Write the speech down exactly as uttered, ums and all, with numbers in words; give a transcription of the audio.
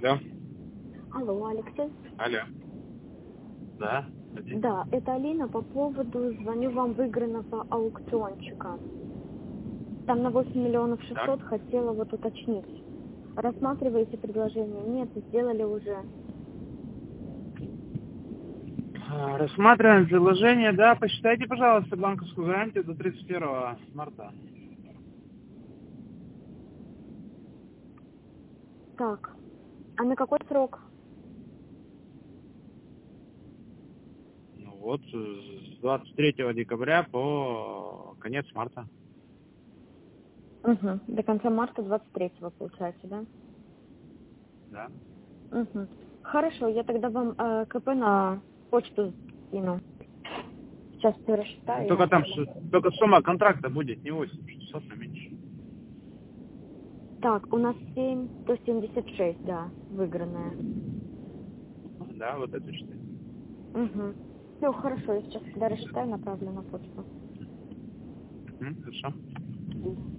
Алло. Алло, Алексей? Алло. Да? Один. Да, это Алина по поводу, звоню вам, выигранного аукциончика. Там на восемь миллионов шестьсот Так. хотела вот уточнить. Рассматриваете предложение? Нет, сделали уже. А, Рассматриваем предложение. Да, посчитайте, пожалуйста, банковскую гарантию до тридцать первого марта. Так, а на какой срок? Ну вот, с двадцать третьего декабря по конец марта. Угу. До конца марта двадцать третьего получается, да? Да. Угу. Хорошо, я тогда вам э, КП на почту скину. Сейчас все рассчитаю. Только там с- только сумма контракта будет не восемь шестьсот, а меньше. Так, у нас семь сто семьдесят шесть, да, выигранная. Да, вот это что. Угу. Все, хорошо, я сейчас тогда рассчитаю, направлю на почту. Хорошо.